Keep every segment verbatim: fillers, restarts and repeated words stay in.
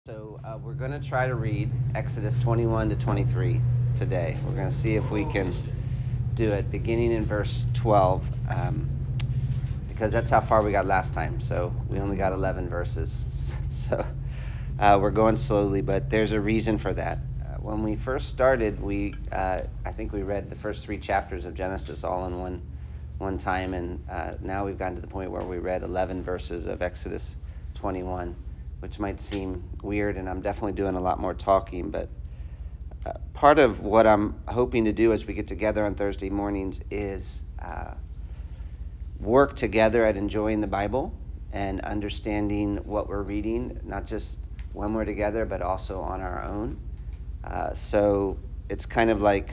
So uh, we're going to try to read Exodus twenty-one to twenty-three today. We're going to see if we can do it beginning in verse twelve, um, because that's how far we got last time. So we only got eleven verses. So uh, we're going slowly, but there's a reason for that. Uh, when we first started, we uh, I think we read the first three chapters of Genesis all in one one time, and uh, now we've gotten to the point where we read eleven verses of Exodus twenty-one, which might seem weird, and I'm definitely doing a lot more talking, but uh, part of what I'm hoping to do as we get together on Thursday mornings is uh, work together at enjoying the Bible and understanding what we're reading, not just when we're together, but also on our own. Uh, so it's kind of like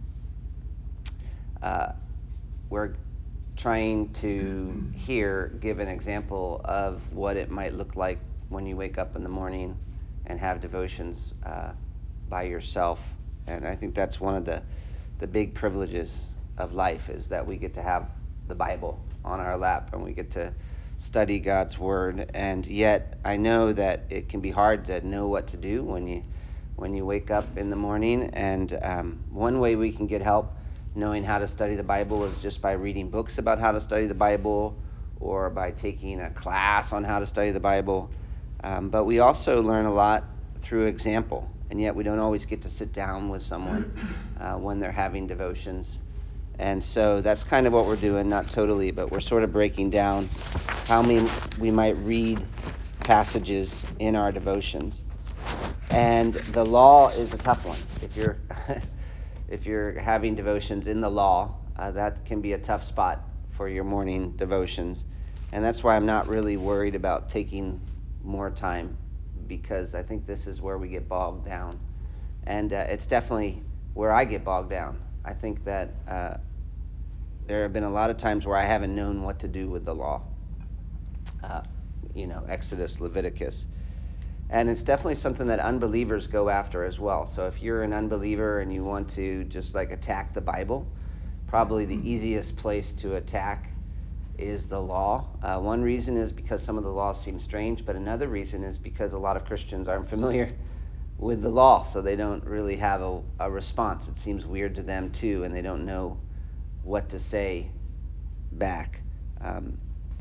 uh, we're trying to here give an example of what it might look like when you wake up in the morning and have devotions uh, by yourself. And I think that's one of the, the big privileges of life, is that we get to have the Bible on our lap and we get to study God's Word. And yet I know that it can be hard to know what to do when you when you wake up in the morning. And um, one way we can get help knowing how to study the Bible is just by reading books about how to study the Bible, or by taking a class on how to study the Bible. Um, but we also learn a lot through example, and yet we don't always get to sit down with someone uh, when they're having devotions. And so that's kind of what we're doing, not totally, but we're sort of breaking down how many we might read passages in our devotions. And the law is a tough one. If you're if you're having devotions in the law, uh, that can be a tough spot for your morning devotions. And that's why I'm not really worried about taking more time, because I think this is where we get bogged down. And uh, it's definitely where I get bogged down. I think that uh, there have been a lot of times where I haven't known what to do with the law. Uh, you know, Exodus, Leviticus. And it's definitely something that unbelievers go after as well. So if you're an unbeliever and you want to just like attack the Bible, probably the easiest place to attack is the law. Uh, one reason is because some of the laws seem strange, but another reason is because a lot of Christians aren't familiar with the law, so they don't really have a, a response. It seems weird to them too, and they don't know what to say back. Um,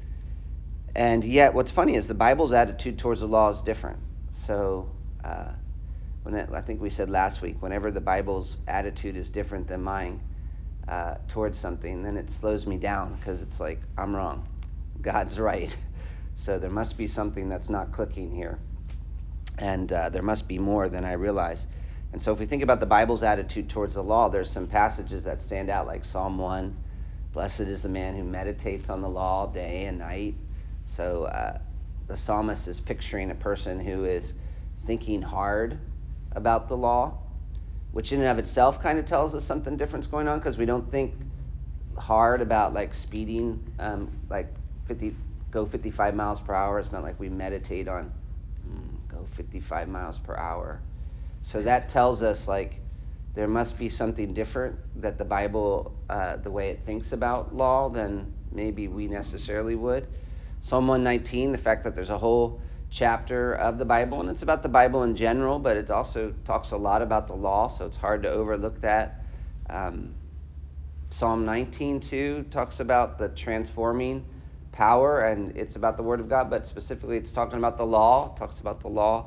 and yet, what's funny is the Bible's attitude towards the law is different. So, uh, when it, I think we said last week, whenever the Bible's attitude is different than mine uh, towards something, then it slows me down, because it's like, I'm wrong, God's right. So there must be something that's not clicking here, and uh, there must be more than I realize. And so if we think about the Bible's attitude towards the law, there's some passages that stand out, like Psalm one, blessed is the man who meditates on the law day and night. So uh, the psalmist is picturing a person who is thinking hard about the law, which in and of itself kind of tells us something different's going on, because we don't think hard about like speeding, um, like fifty, go fifty-five miles per hour. It's not like we meditate on mm, go fifty-five miles per hour. So that tells us like there must be something different, that the Bible, uh, the way it thinks about law, than maybe we necessarily would. Psalm one nineteen, the fact that there's a whole chapter of the Bible, and it's about the Bible in general, but it also talks a lot about the law, so it's hard to overlook that. Um, Psalm nineteen, too, talks about the transforming power, and it's about the Word of God, but specifically it's talking about the law, it talks about the law.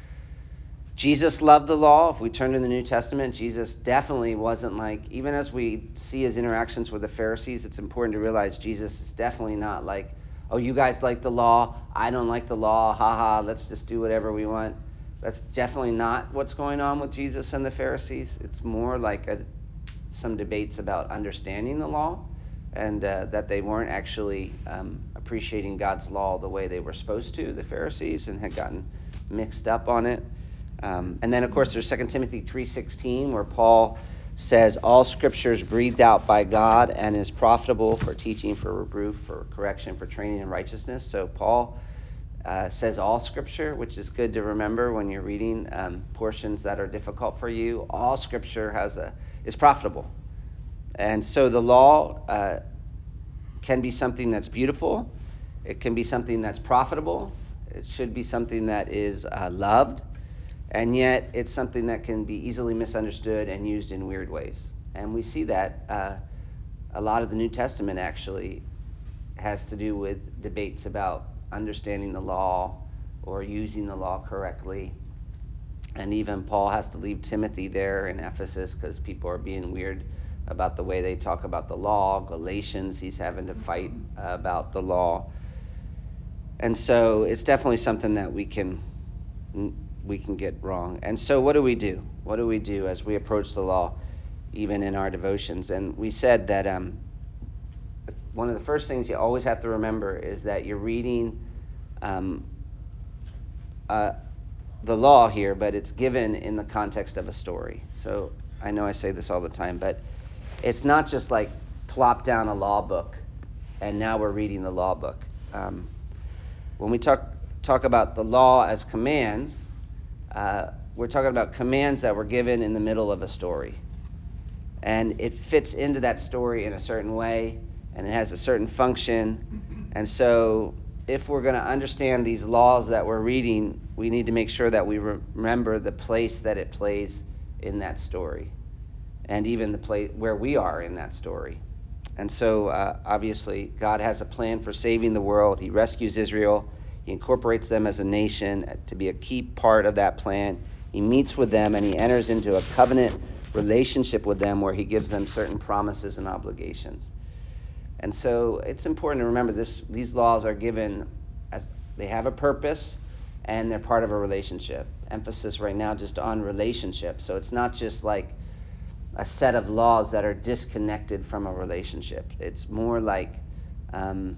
Jesus loved the law. If we turn to the New Testament, Jesus definitely wasn't like, even as we see his interactions with the Pharisees, it's important to realize Jesus is definitely not like, oh, you guys like the law, I don't like the law, haha, let's just do whatever we want. That's definitely not what's going on with Jesus and the Pharisees. It's more like a, some debates about understanding the law, and uh, that they weren't actually um, appreciating God's law the way they were supposed to, the Pharisees, and had gotten mixed up on it. Um, and then, of course, there's Second Timothy three sixteen, where Paul says, all Scripture is breathed out by God and is profitable for teaching, for reproof, for correction, for training in righteousness. So Paul uh, says all Scripture, which is good to remember when you're reading um, portions that are difficult for you. All Scripture has a is profitable. And so the law uh, can be something that's beautiful. It can be something that's profitable. It should be something that is uh, loved. And yet it's something that can be easily misunderstood and used in weird ways. And we see that uh, a lot of the New Testament actually has to do with debates about understanding the law or using the law correctly. And even Paul has to leave Timothy there in Ephesus because people are being weird about the way they talk about the law. Galatians, he's having to fight uh, about the law. And so it's definitely something that we can we can get wrong. And so what do we do? What do we do as we approach the law, even in our devotions? And we said that um, one of the first things you always have to remember is that you're reading um, uh, the law here, but it's given in the context of a story. So I know I say this all the time, but it's not just like plop down a law book and now we're reading the law book. Um, when we talk talk about the law as commands, uh, we're talking about commands that were given in the middle of a story. And it fits into that story in a certain way, and it has a certain function. And so if we're going to understand these laws that we're reading, we need to make sure that we re- remember the place that it plays in that story, and even the place where we are in that story. And so uh, obviously God has a plan for saving the world. He rescues Israel. He incorporates them as a nation to be a key part of that plan. He meets with them and he enters into a covenant relationship with them where he gives them certain promises and obligations. And so it's important to remember this: these laws are given as they have a purpose and they're part of a relationship. Emphasis right now just on relationship. So it's not just like a set of laws that are disconnected from a relationship. It's more like um,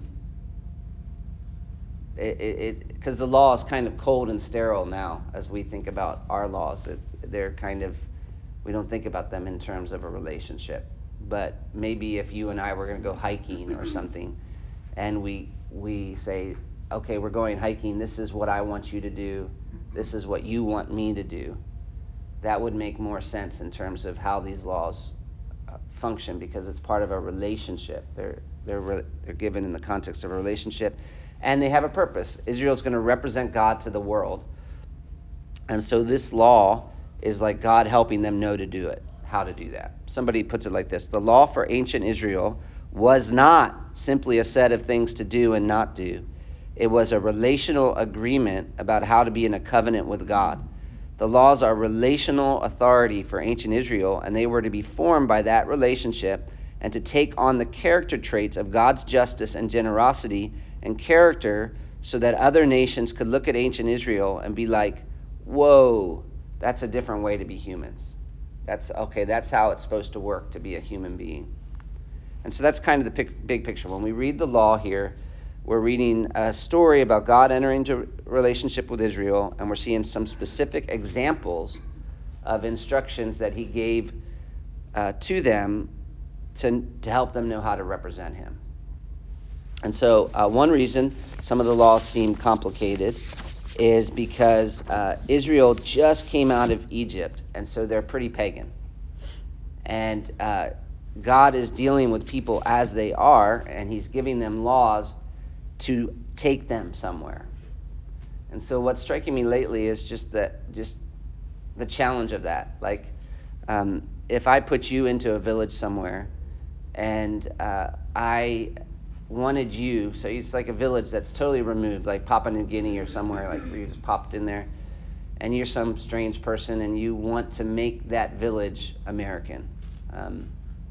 it because the law is kind of cold and sterile now as we think about our laws. It's, they're kind of, we don't think about them in terms of a relationship. But maybe if you and I were going to go hiking or something, and we we say, okay, we're going hiking. This is what I want you to do. This is what you want me to do. That would make more sense in terms of how these laws uh, function, because it's part of a relationship. They're they're re- they're given in the context of a relationship, and they have a purpose. Israel's going to represent God to the world, and so this law is like God helping them know to do it, how to do that. Somebody puts it like this: the law for ancient Israel was not simply a set of things to do and not do. It was a relational agreement about how to be in a covenant with God. The laws are relational authority for ancient Israel, and they were to be formed by that relationship and to take on the character traits of God's justice and generosity and character so that other nations could look at ancient Israel and be like, whoa, that's a different way to be humans. That's okay, that's how it's supposed to work to be a human being. And so that's kind of the pic- big picture. When we read the law here, we're reading a story about God entering into a relationship with Israel, and we're seeing some specific examples of instructions that he gave uh, to them to, to help them know how to represent him. And so uh, one reason some of the laws seem complicated is because uh, Israel just came out of Egypt, and so they're pretty pagan. And uh, God is dealing with people as they are, and he's giving them laws to take them somewhere. And so what's striking me lately is just that, just the challenge of that. Like, um, if I put you into a village somewhere, and uh, I wanted you, so it's like a village that's totally removed, like Papua New Guinea or somewhere, like where you just popped in there, and you're some strange person, and you want to make that village American. Um,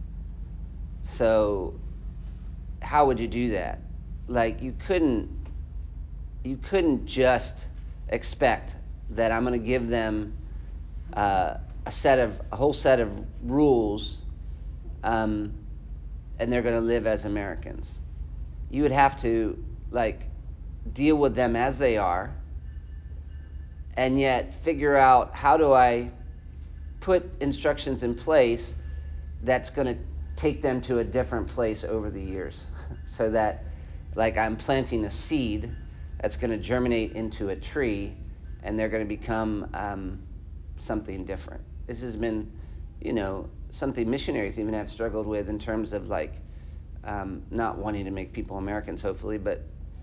so how would you do that? Like, you couldn't you couldn't just expect that I'm going to give them uh, a set of a whole set of rules, um, and they're going to live as Americans. You would have to like deal with them as they are, and yet figure out, how do I put instructions in place that's going to take them to a different place over the years, so that like I'm planting a seed that's going to germinate into a tree, and they're going to become um, something different. This has been, you know, something missionaries even have struggled with in terms of like um, not wanting to make people Americans, hopefully, but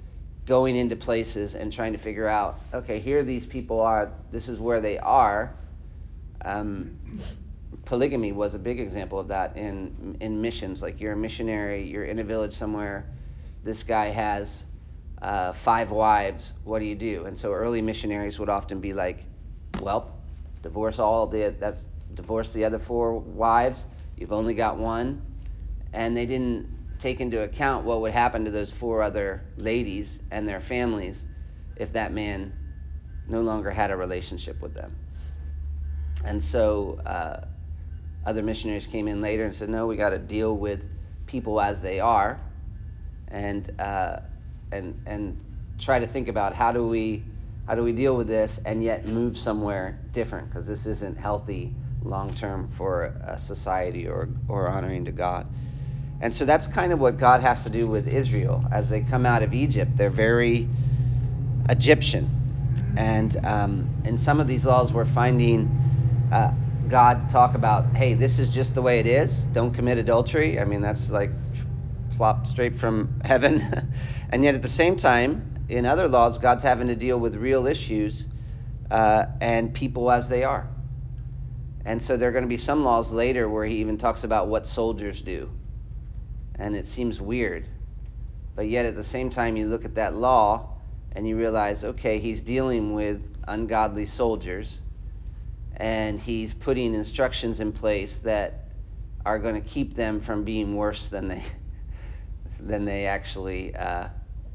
going into places and trying to figure out, okay, here these people are, this is where they are. Um, polygamy was a big example of that in in missions. Like, you're a missionary, you're in a village somewhere, this guy has uh, five wives, what do you do? And so early missionaries would often be like, well, divorce all the, that's divorce the other four wives, you've only got one. And they didn't take into account what would happen to those four other ladies and their families if that man no longer had a relationship with them. And so uh, other missionaries came in later and said, no, we got to deal with people as they are, and uh, and and try to think about how do we how do we deal with this and yet move somewhere different, because this isn't healthy long term for a society or or honoring to God. And so that's kind of what God has to do with Israel as they come out of Egypt. They're very Egyptian, and um, in some of these laws we're finding uh, God talk about, hey, this is just the way it is. Don't commit adultery. I mean, that's like plopped straight from heaven. And yet at the same time, in other laws, God's having to deal with real issues uh, and people as they are. And so there are going to be some laws later where he even talks about what soldiers do. And it seems weird. But yet at the same time, you look at that law and you realize, okay, he's dealing with ungodly soldiers, and he's putting instructions in place that are going to keep them from being worse than they than they actually uh,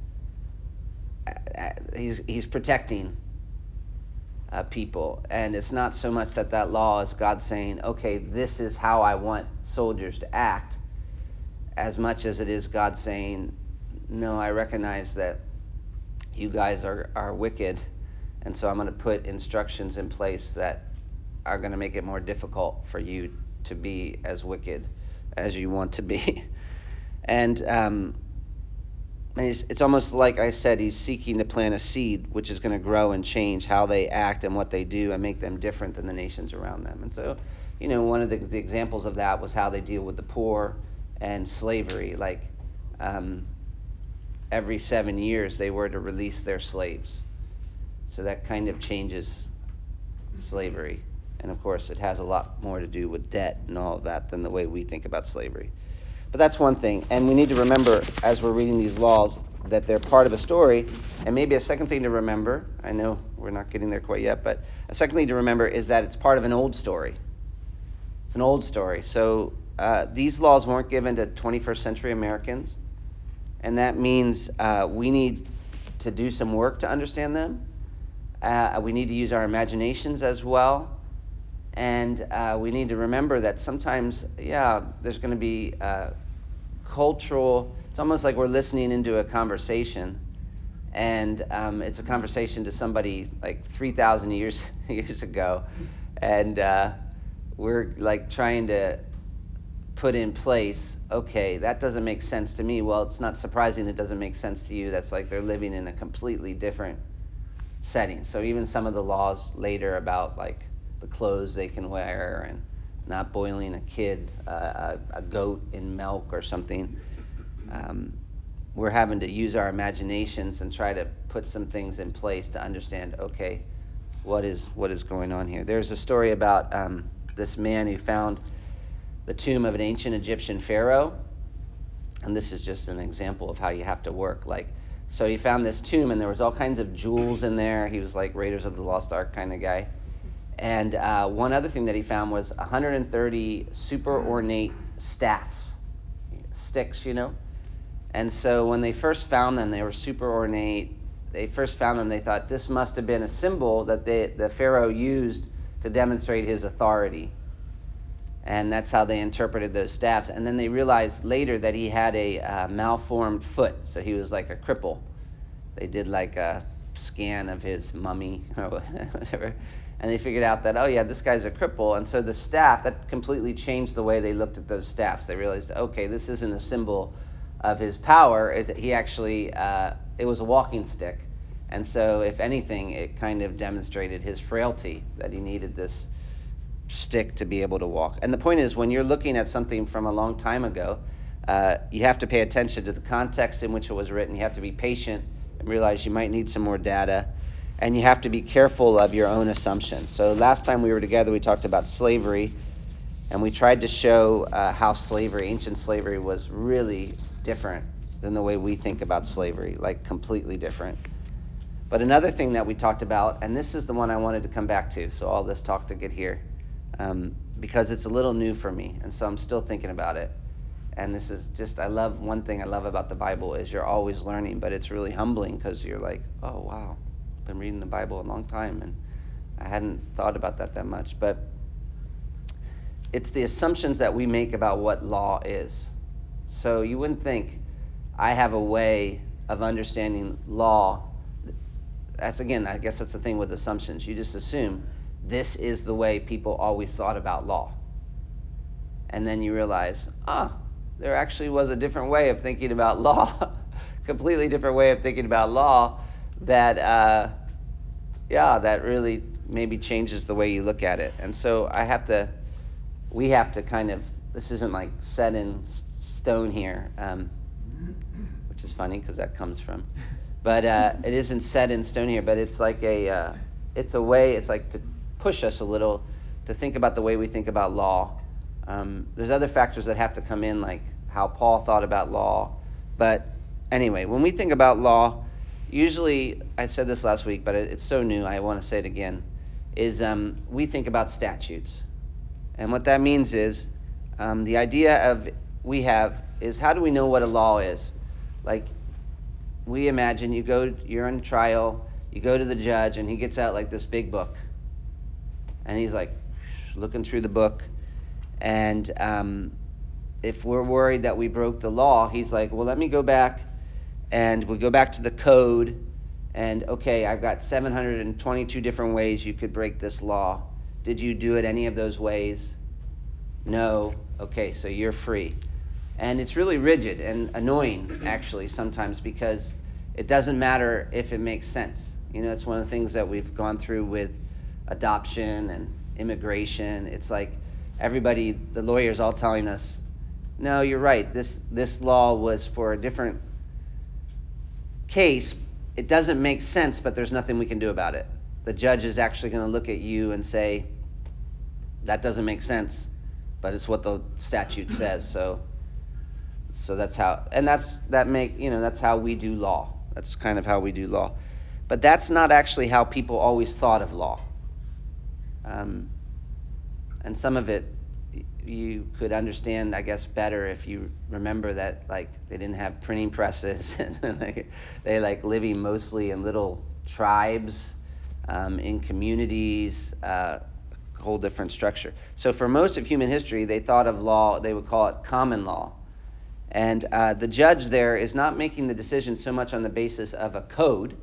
he's he's protecting uh, people. And it's not so much that that law is God saying, okay, this is how I want soldiers to act, as much as it is God saying, no, I recognize that you guys are, are wicked, and so I'm going to put instructions in place that are going to make it more difficult for you to be as wicked as you want to be. And um, it's, it's almost like I said, he's seeking to plant a seed which is going to grow and change how they act and what they do and make them different than the nations around them. And so, you know, one of the, the examples of that was how they deal with the poor and slavery. Like, um, every seven years they were to release their slaves. So that kind of changes slavery. And of course, it has a lot more to do with debt and all of that than the way we think about slavery. But that's one thing. And we need to remember, as we're reading these laws, that they're part of a story. And maybe a second thing to remember, I know we're not getting there quite yet, but a second thing to remember is that it's part of an old story. It's an old story. So uh, these laws weren't given to twenty-first century Americans. And that means uh, we need to do some work to understand them. Uh, we need to use our imaginations as well. And uh, we need to remember that sometimes, yeah, there's going to be uh, cultural, it's almost like we're listening into a conversation. And um, it's a conversation to somebody like three thousand years years ago. And uh, we're like trying to put in place, okay, that doesn't make sense to me. Well, it's not surprising it doesn't make sense to you. That's like they're living in a completely different setting. So even some of the laws later about like the clothes they can wear and not boiling a kid, uh, a, a goat in milk or something, um, we're having to use our imaginations and try to put some things in place to understand, okay, what is what is going on here. There's a story about um, this man who found the tomb of an ancient Egyptian pharaoh, and this is just an example of how you have to work. Like, so he found this tomb, and there was all kinds of jewels in there. He was like Raiders of the Lost Ark kind of guy. And uh, one other thing that he found was one hundred thirty super ornate staffs, sticks, you know. And so when they first found them, they were super ornate. They first found them, they thought this must have been a symbol that they, the pharaoh used to demonstrate his authority. And that's how they interpreted those staffs. And then they realized later that he had a uh, malformed foot, so he was like a cripple. They did like a scan of his mummy or whatever, and they figured out that, oh yeah, this guy's a cripple. And so the staff, that completely changed the way they looked at those staffs. They realized, okay, this isn't a symbol of his power. It, he actually, uh, it was a walking stick. And so if anything, it kind of demonstrated his frailty, that he needed this stick to be able to walk. And the point is, when you're looking at something from a long time ago, uh, you have to pay attention to the context in which it was written. You have to be patient and realize you might need some more data, and you have to be careful of your own assumptions. So last time we were together, we talked about slavery, and we tried to show uh, how slavery, ancient slavery, was really different than the way we think about slavery, like completely different. But another thing that we talked about, and this is the one I wanted to come back to, so all this talk to get here, um, because it's a little new for me, and so I'm still thinking about it. And this is just, I love, one thing I love about the Bible is you're always learning, but it's really humbling because you're like, oh, wow, I've been reading the Bible a long time, and I hadn't thought about that that much. But it's the assumptions that we make about what law is. So you wouldn't think I have a way of understanding law. That's, again, I guess that's the thing with assumptions. You just assume this is the way people always thought about law. And then you realize, ah, there actually was a different way of thinking about law, completely different way of thinking about law that, uh, yeah, that really maybe changes the way you look at it. And so I have to, we have to kind of, this isn't like set in stone here, um, which is funny because that comes from, but uh, it isn't set in stone here, but it's like a, uh, it's a way, it's like to push us a little to think about the way we think about law. Um, there's other factors that have to come in, like how Paul thought about law. But anyway, when we think about law, usually, I said this last week, but it, it's so new, I want to say it again, is um, we think about statutes. And what that means is um, the idea of we have is how do we know what a law is? Like, we imagine you go, you're on trial, you go to the judge, and he gets out like this big book. And he's like looking through the book. And um, if we're worried that we broke the law, he's like, well, let me go back. And we go back to the code. And, okay, I've got seven hundred twenty-two different ways you could break this law. Did you do it any of those ways? No. Okay, so you're free. And it's really rigid and annoying, actually, sometimes, because it doesn't matter if it makes sense. You know, it's one of the things that we've gone through with adoption and immigration. It's like everybody, the lawyers all telling us, no, you're right, this this law was for a different case. It doesn't make sense, but there's nothing we can do about it. The judge is actually going to look at you and say, that doesn't make sense, but it's what the statute says. So so that's how, and that's that make you know that's how we do law. That's kind of how we do law. But that's not actually how people always thought of law. Um, and some of it you could understand, I guess, better if you remember that, like, they didn't have printing presses, and they, they like living mostly in little tribes, um, in communities, uh, a whole different structure. So for most of human history, they thought of law, they would call it common law. And uh, the judge there is not making the decision so much on the basis of a code,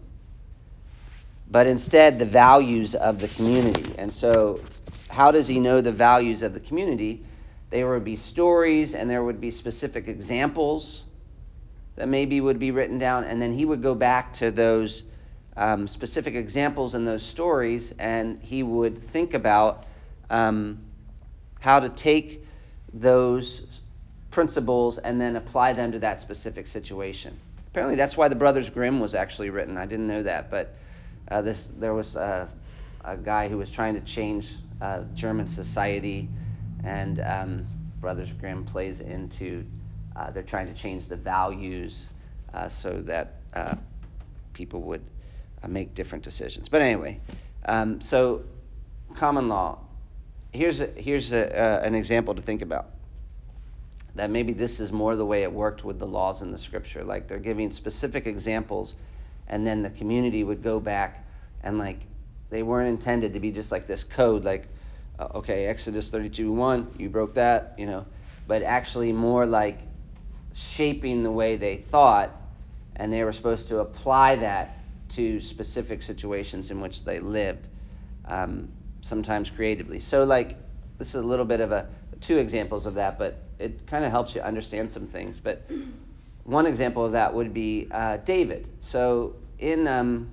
but instead the values of the community. And so how does he know the values of the community? There would be stories, and there would be specific examples that maybe would be written down, and then he would go back to those um, specific examples and those stories, and he would think about um, how to take those principles and then apply them to that specific situation. Apparently that's why the Brothers Grimm was actually written. I didn't know that, but uh, this there was a, a guy who was trying to change uh, German society, and um, Brothers Grimm plays into, uh, they're trying to change the values uh, so that uh, people would uh, make different decisions. But anyway, um, so common law. Here's a, here's a, uh, an example to think about. That maybe this is more the way it worked with the laws in the scripture. Like, they're giving specific examples, and then the community would go back and, like, they weren't intended to be just like this code, like, uh, okay, Exodus thirty-two one, you broke that, you know, but actually more like shaping the way they thought, and they were supposed to apply that to specific situations in which they lived, um, sometimes creatively. So, like, this is a little bit of a, two examples of that, but it kind of helps you understand some things. But one example of that would be uh, David. So in, um,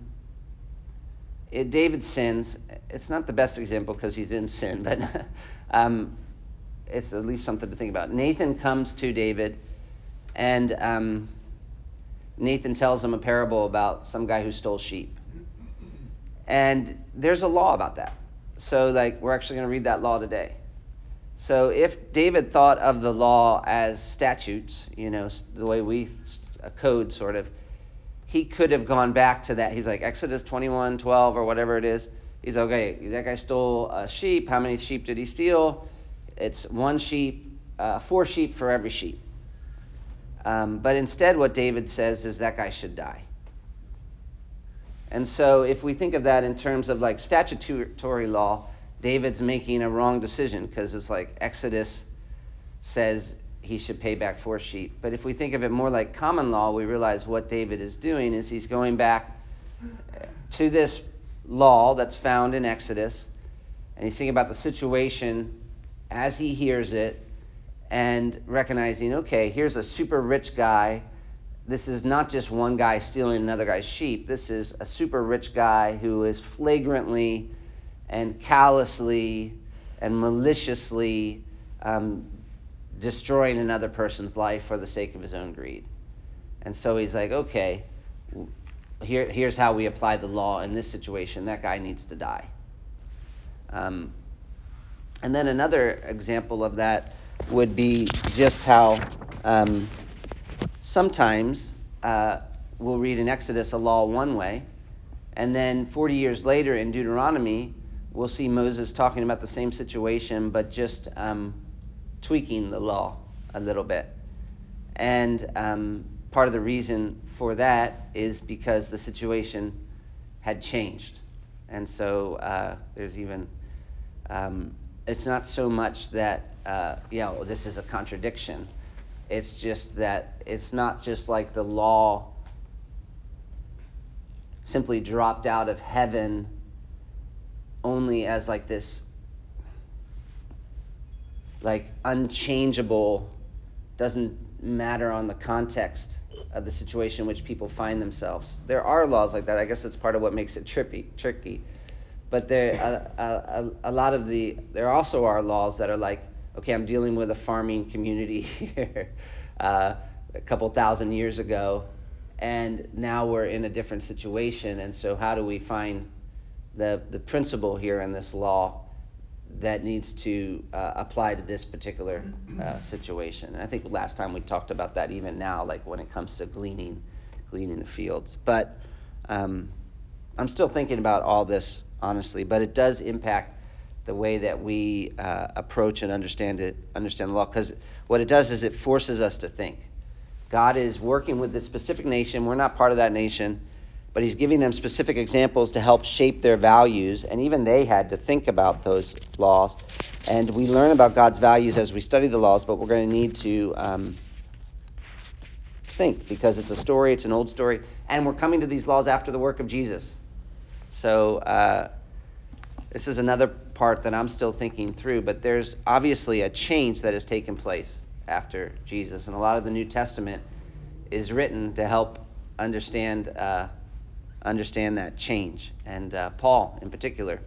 in David's sins, it's not the best example because he's in sin, but um, it's at least something to think about. Nathan comes to David, and um, Nathan tells him a parable about some guy who stole sheep. And there's a law about that. So, like, we're actually going to read that law today. So if David thought of the law as statutes, you know, the way we, a code sort of, he could have gone back to that. He's like, Exodus twenty-one twelve or whatever it is. He's okay, that guy stole a sheep. How many sheep did he steal? It's one sheep, uh, four sheep for every sheep. Um, but instead what David says is that guy should die. And so if we think of that in terms of like statutory law, David's making a wrong decision because it's like Exodus says he should pay back four sheep. But if we think of it more like common law, we realize what David is doing is he's going back to this law that's found in Exodus, and he's thinking about the situation as he hears it and recognizing, okay, here's a super rich guy. This is not just one guy stealing another guy's sheep. This is a super rich guy who is flagrantly and callously and maliciously um, destroying another person's life for the sake of his own greed. And so he's like, okay, here, here's how we apply the law in this situation. That guy needs to die. Um, and then another example of that would be just how um, sometimes uh, we'll read in Exodus a law one way, and then forty years later in Deuteronomy, we'll see Moses talking about the same situation, but just um, tweaking the law a little bit. And um, part of the reason for that is because the situation had changed. And so uh, there's even, um, it's not so much that, uh, you know, this is a contradiction. It's just that it's not just like the law simply dropped out of heaven only as like this like unchangeable, doesn't matter on the context of the situation in which people find themselves. There are laws like that. I guess that's part of what makes it trippy, tricky. But there, a, a, a lot of the, there also are laws that are like, okay, I'm dealing with a farming community here uh, a couple thousand years ago, and now we're in a different situation. And so how do we find the the principle here in this law that needs to uh, apply to this particular uh, situation? And I think last time we talked about that even now, like when it comes to gleaning, gleaning the fields. But um, I'm still thinking about all this, honestly, but it does impact the way that we uh, approach and understand it, understand the law, because what it does is it forces us to think. God is working with this specific nation. We're not part of that nation, but he's giving them specific examples to help shape their values, and even they had to think about those laws. And we learn about God's values as we study the laws, but we're going to need to um, think, because it's a story, it's an old story, and we're coming to these laws after the work of Jesus. So uh, this is another part that I'm still thinking through, but there's obviously a change that has taken place after Jesus, and a lot of the New Testament is written to help understand uh, understand that change. And uh, Paul, in particular,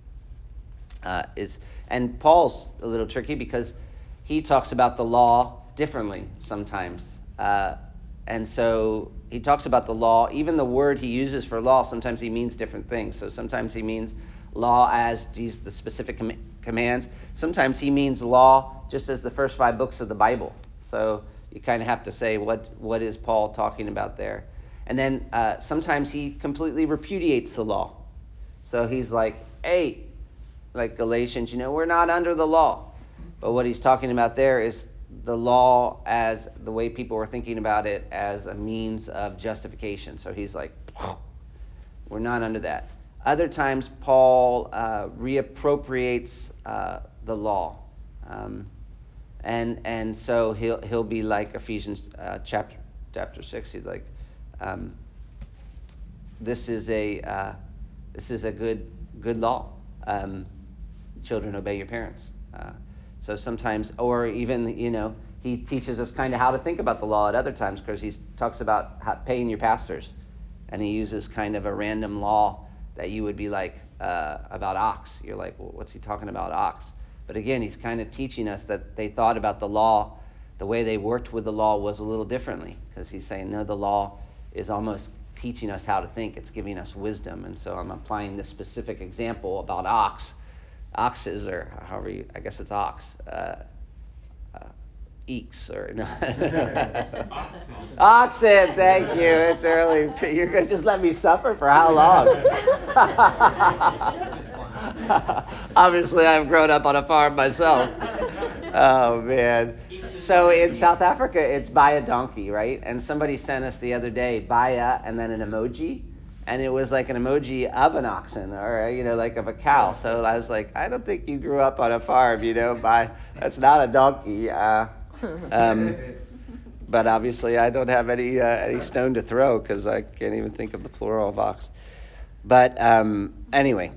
uh, is, and Paul's a little tricky because he talks about the law differently sometimes. Uh, and so he talks about the law, even the word he uses for law, sometimes he means different things. So sometimes he means law as these the specific com- commands. Sometimes he means law just as the first five books of the Bible. So you kind of have to say, what what is Paul talking about there? And then uh, sometimes he completely repudiates the law. So he's like, hey, like Galatians, you know, we're not under the law. But what he's talking about there is the law as the way people were thinking about it as a means of justification. So he's like, we're not under that. Other times, Paul uh, reappropriates uh, the law. Um, and and so he'll he'll be like Ephesians uh, chapter chapter six. He's like, um, this is a uh, this is a good good law. Um, children, obey your parents. Uh, so sometimes, or even, you know, he teaches us kind of how to think about the law at other times, because he talks about how, paying your pastors, and he uses kind of a random law that you would be like uh, about ox. You're like, well, what's he talking about, ox? But again, he's kind of teaching us that they thought about the law, the way they worked with the law was a little differently, because he's saying, no, the law is almost teaching us how to think. It's giving us wisdom. And so I'm applying this specific example about ox, oxes, or however you, I guess it's ox, uh, uh, eeks, or no. Oxen. Oxen, thank you. It's early. You're going to just let me suffer for how long? Obviously, I've grown up on a farm myself. Oh, man. So in South Africa, it's buy a donkey, right? And somebody sent us the other day, buy a, and then an emoji. And it was like an emoji of an oxen, or, you know, like of a cow. So I was like, I don't think you grew up on a farm, you know, by, that's not a donkey. Uh, um, but obviously I don't have any uh, any stone to throw because I can't even think of the plural of ox. But um, anyway,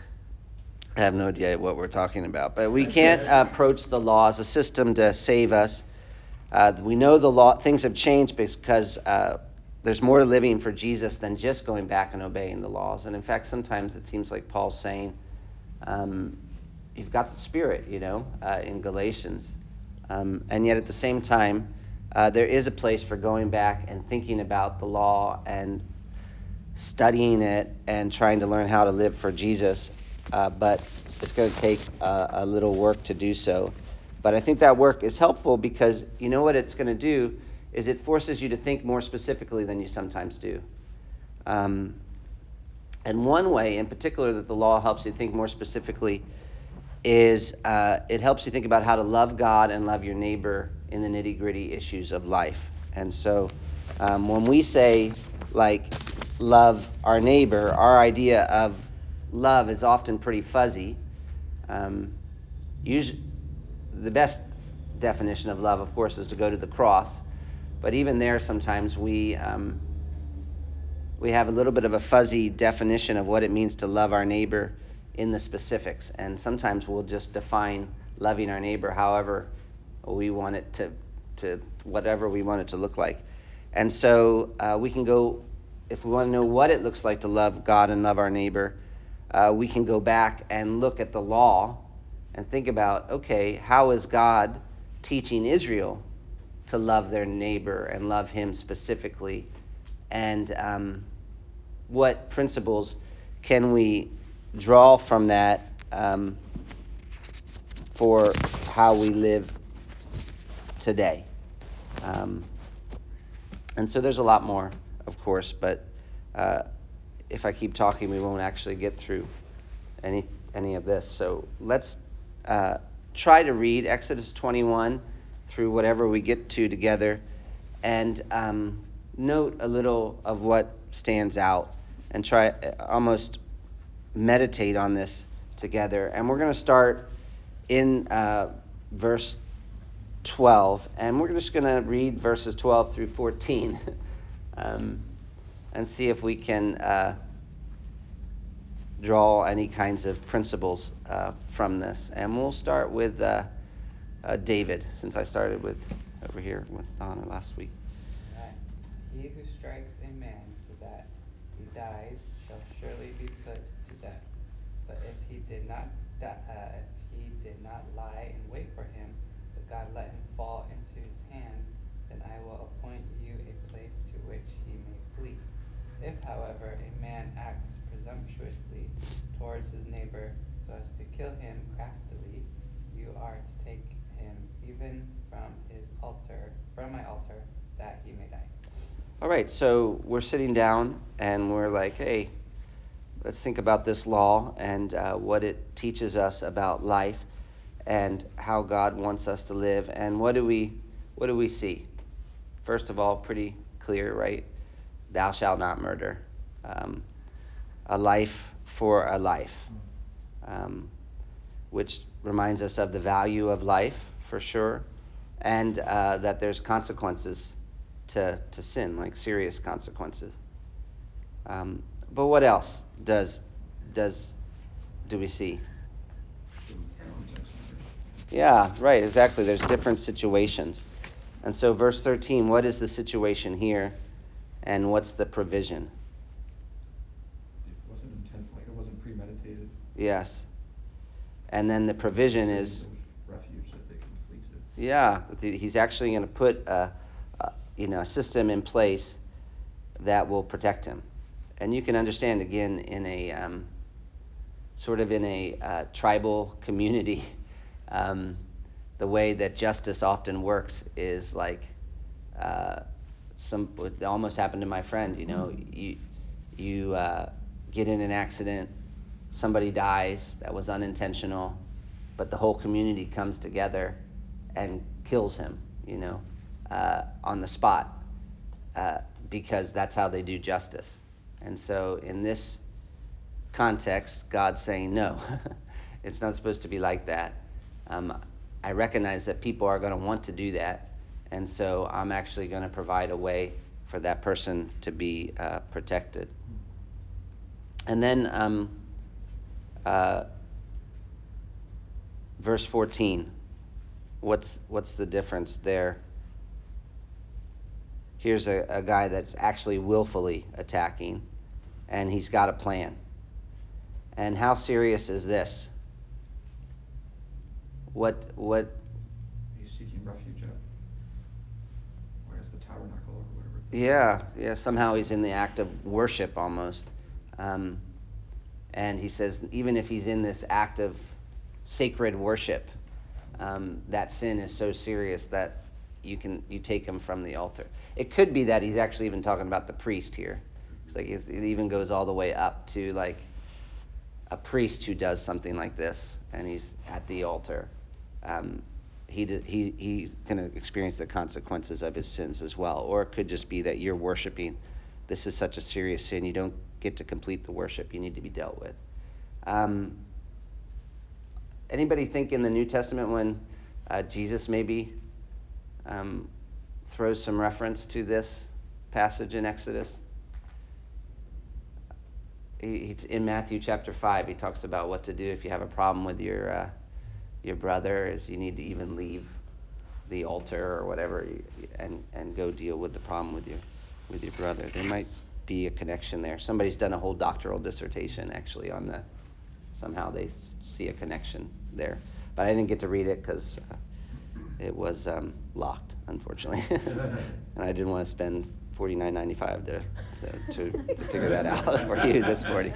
I have no idea what we're talking about. But we can't approach the law as a system to save us. Uh, we know the law, things have changed because uh, there's more to living for Jesus than just going back and obeying the laws. And in fact, sometimes it seems like Paul's saying, um, you've got the Spirit, you know, uh, in Galatians. Um, and yet at the same time, uh, there is a place for going back and thinking about the law and studying it and trying to learn how to live for Jesus. Uh, but it's going to take uh, a little work to do so. But I think that work is helpful because you know what it's going to do is it forces you to think more specifically than you sometimes do. Um, and one way in particular that the law helps you think more specifically is uh, it helps you think about how to love God and love your neighbor in the nitty-gritty issues of life. And so um, when we say, like, love our neighbor, our idea of love is often pretty fuzzy. Um, usually, the best definition of love, of course, is to go to the cross. But even there, sometimes we um, we have a little bit of a fuzzy definition of what it means to love our neighbor in the specifics. And sometimes we'll just define loving our neighbor however we want it to, to whatever we want it to look like. And so uh, we can go, if we want to know what it looks like to love God and love our neighbor, uh, we can go back and look at the law and think about, okay, how is God teaching Israel to love their neighbor and love him specifically? And um, what principles can we draw from that um, for how we live today? Um, and so there's a lot more, of course, but uh, if I keep talking, we won't actually get through any any of this. So let's uh, try to read Exodus twenty-one through whatever we get to together, and um, note a little of what stands out, and try uh, almost meditate on this together. And we're going to start in uh, verse twelve, and we're just going to read verses twelve through fourteen, um, and see if we can uh, draw any kinds of principles uh, from this. And we'll start with uh, uh, David, since I started with over here with Donna last week. All right. He who strikes a man so that he dies shall surely be put to death. But if he did not di- uh, if he did not lie in wait for him, but God let him fall into his hand, then I will appoint you a place to which he may flee. If, however, a man acts presumptuously towards his neighbor so as to kill him craftily, you are to take him even from his altar, from my altar, that he may die. All right, so we're sitting down and we're like, hey, let's think about this law and uh, what it teaches us about life and how God wants us to live. And what do we what do we see? First of all, pretty clear, right? Thou shalt not murder. Um, a life for a life, um, which reminds us of the value of life for sure, and uh, that there's consequences to to sin, like serious consequences. Um, but what else does does do we see? Yeah, right, exactly. There's different situations. And so verse thirteen, what is the situation here and what's the provision? It wasn't intent, like it wasn't premeditated. Yes. And then the provision is refuge that they can flee to. Yeah, he's actually going to put a, a you know a system in place that will protect him. And you can understand, again, in a um, sort of in a uh, tribal community, um, the way that justice often works is like uh, some. It almost happened to my friend. You know, you you uh, get in an accident, somebody dies that was unintentional, but the whole community comes together and kills him. You know, uh, on the spot, uh, because that's how they do justice. And so in this context, God's saying, no, it's not supposed to be like that. Um, I recognize that people are going to want to do that, and so I'm actually going to provide a way for that person to be uh, protected. And then um, uh, verse fourteen, what's what's the difference there? Here's a, a guy that's actually willfully attacking, and he's got a plan. And how serious is this? What what? He's seeking refuge at, I guess, the tabernacle or whatever. Yeah, yeah. Somehow he's in the act of worship almost, um, and he says even if he's in this act of sacred worship, um, that sin is so serious that you can you take him from the altar. It could be that he's actually even talking about the priest here. It's like it's, it even goes all the way up to like a priest who does something like this, and he's at the altar. Um, he he he's going to experience the consequences of his sins as well. Or it could just be that you're worshiping. This is such a serious sin. You don't get to complete the worship. You need to be dealt with. Um, anybody think in the New Testament when uh, Jesus maybe um, throws some reference to this passage in Exodus? He, he, in Matthew chapter five, he talks about what to do if you have a problem with your uh, your brother, is you need to even leave the altar or whatever and, and go deal with the problem with your with your brother. There might be a connection there. Somebody's done a whole doctoral dissertation actually on the, somehow they see a connection there. But I didn't get to read it because uh, it was um, locked, unfortunately. And I didn't want to spend forty-nine ninety-five to, to, to, to figure that out for you this morning.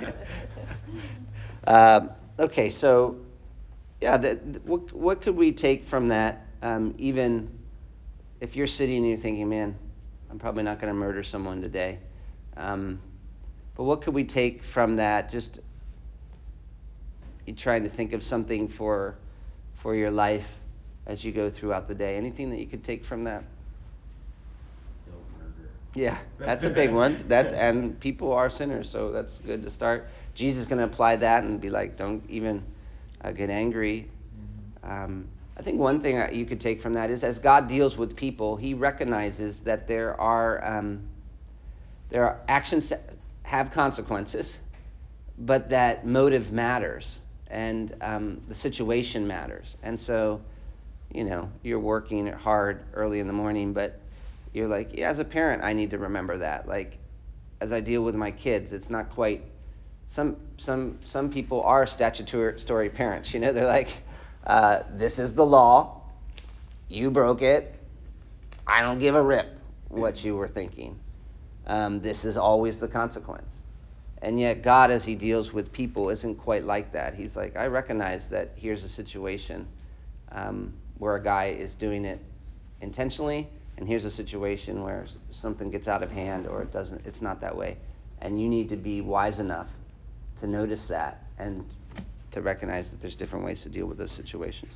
uh, okay, so yeah, the, what, what could we take from that? Um, even if you're sitting and you're thinking, man, I'm probably not going to murder someone today. Um, but what could we take from that? Just you trying to think of something for for your life as you go throughout the day. Anything that you could take from that? Don't murder. Yeah, that's a big one. That and people are sinners, so that's good to start. Jesus is going to apply that and be like, don't even uh, get angry. Um, I think one thing you could take from that is as God deals with people, he recognizes that there are um, there are actions that have consequences, but that motive matters and um, the situation matters. And so, you know, you're working hard early in the morning, but you're like, yeah, as a parent, I need to remember that. Like, as I deal with my kids, it's not quite. Some some some people are statutory parents. You know, they're like, uh, this is the law. You broke it. I don't give a rip what you were thinking. Um, this is always the consequence. And yet God, as he deals with people, isn't quite like that. He's like, I recognize that here's a situation um, where a guy is doing it intentionally, and here's a situation where something gets out of hand or it doesn't. It's not that way. And you need to be wise enough to notice that and to recognize that there's different ways to deal with those situations.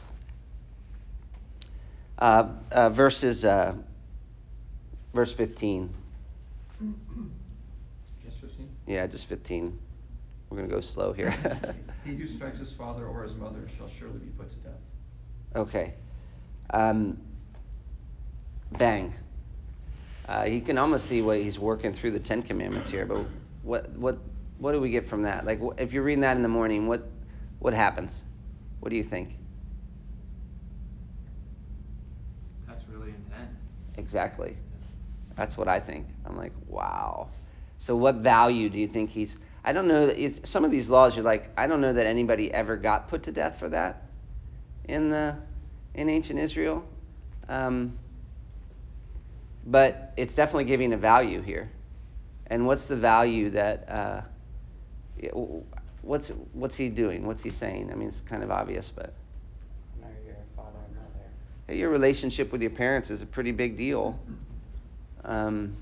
Uh, uh, verses, uh, verse fifteen. Just fifteen? Yeah, just fifteen. We're going to go slow here. He who strikes his father or his mother shall surely be put to death. Okay. Um, bang. Uh, you can almost see what he's working through the Ten Commandments here, but what what what do we get from that? Like, if you're reading that in the morning, what what happens? What do you think? That's really intense. Exactly. That's what I think. I'm like, wow. So what value do you think he's... I don't know. That it's, some of these laws, you're like, I don't know that anybody ever got put to death for that in the in ancient Israel. Um, but it's definitely giving a value here. And what's the value that, uh, what's what's he doing? What's he saying? I mean, it's kind of obvious, but Honor your father and mother. your relationship with your parents is a pretty big deal. Um,